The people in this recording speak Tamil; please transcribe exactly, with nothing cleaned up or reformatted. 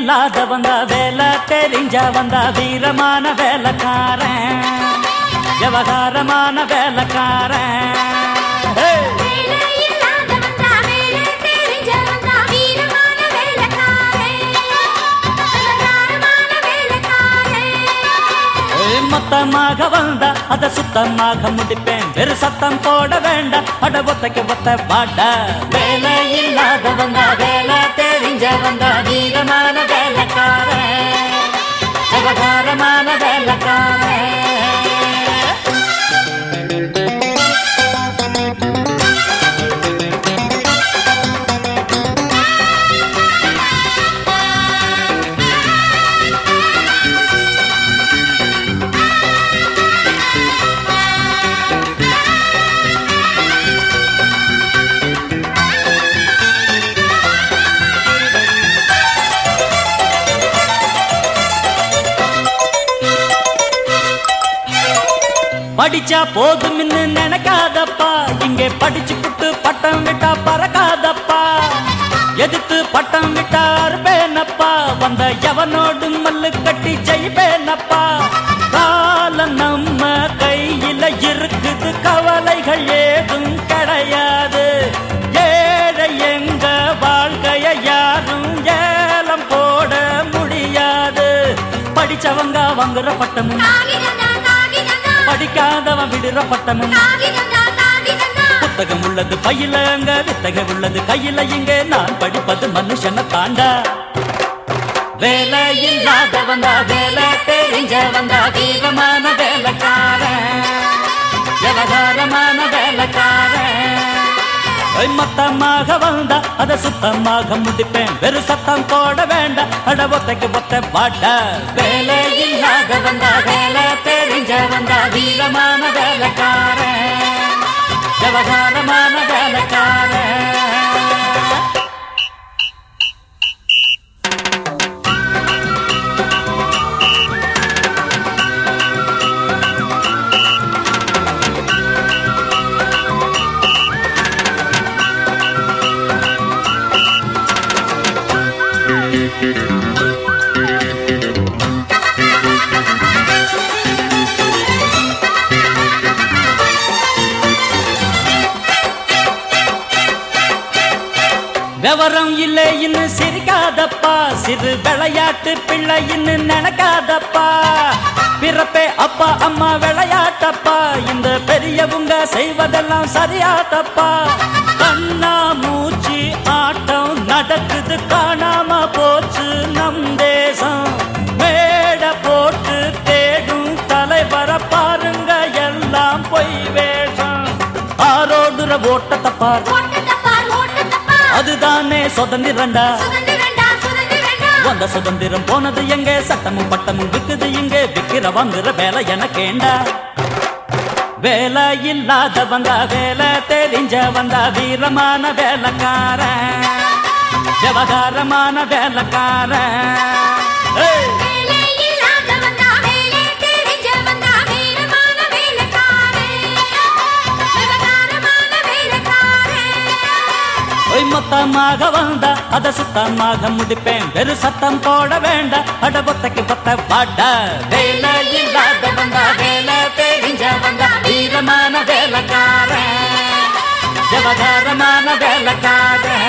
இல்லாத வந்தா வேலை தெரிஞ்ச வந்தா வீரமான வேலைக்காரன், விவகாரமான வேலைக்காரன். மொத்தமாக வந்தா அத சுத்தமாக முடிப்பேன், வெறு சத்தம் போட வேண்டாம், அட ஒத்தைக்கு ஒத்த பாட்டா. வேலை இல்லாத வந்தா வேலை தெரிஞ்ச வந்தா வீரமான வேலைக்காரன், விவகாரமான வேலைக்காரன். படிச்சா போதும் நினைக்காதப்பா, இங்கே படிச்சு புட்டு பட்டம் விட்டா பறக்காதப்பா. எதிர்த்து பட்டம் விட்டா அறுப்பேனப்பா, வந்த எவனோடு மல்லு கட்டி ஜெயிப்பேனப்பா. காலம் நம்ம கையில இருக்குது, கவலைகள் ஏதும் கிடையாது. ஏழை எங்க வாழ்க்கைய யாரும் ஏலம் போட முடியாது. படிச்சவங்க வாங்குற பட்டமும், படிக்காதவன் விடுற பட்டமும். புத்தகம் உள்ளது பையில அங்க, வித்தகம் உள்ளது கையில இங்க. நான் படிப்பது மனுஷனை தாண்டா. வேலை இல்லாத வந்தா வேலை தெரிஞ்ச வந்தா வீரமான வேலைக்காரன், விவகாரமான வேலைக்காரன். மொத்தமாக வந்தா அத சுத்தமாக முடிப்பேன், வெறு சத்தம் போட வேண்டாம், அட ஒத்தைக்கு ஒத்த பாட்டா. வேலை இல்லாத வந்தா வேலை தெரிஞ்ச வந்தா வீரமான வேலைக்காரன், விவகாரமான வேலைக்காரன். விவரம் இல்லை இன்னும் சிரிக்காதப்பா, சிறு விளையாட்டு பிள்ளை இன்னும் நினைக்காதப்பா. பிறப்பே அப்பா அம்மா விளையாட்டப்பா, இந்த பெரியவங்க செய்வதெல்லாம் சரியாதப்பா. கண்ணா மூச்சு ஆட்டம் நடக்குது, காணாம போச்சு நம் தேசம். மேட போட்டு தேடும் தலைவர பாருங்க, எல்லாம் பொய் வேஷம். ஆரோடுற ஓட்டத்தப்பா, அதுதானே சுதந்திரண்டா. வந்த சுதந்திரம் போனது எங்க, சட்டமும் பட்டமும் விக்குது இங்கே. விக்கிற வாங்குற வேலை எனக்கேண்டா. வேலை இல்லாத வந்தா வேலை தெரிஞ்ச வந்தா வீரமான வேலைக்காரன், விவகாரமான வேலைக்காரன். மொத்தமாக வந்தா அத சுத்தமாக முடிப்பேன், வெறு சத்தம் போட வேண்டாம், அட ஒத்தைக்கு ஒத்த பாட்டா. வேலை இல்லாத வந்தா வேலை தெரிஞ்ச வந்தா வீரமான வேலைக்காரன், விவகாரமான வேலைக்காரன்.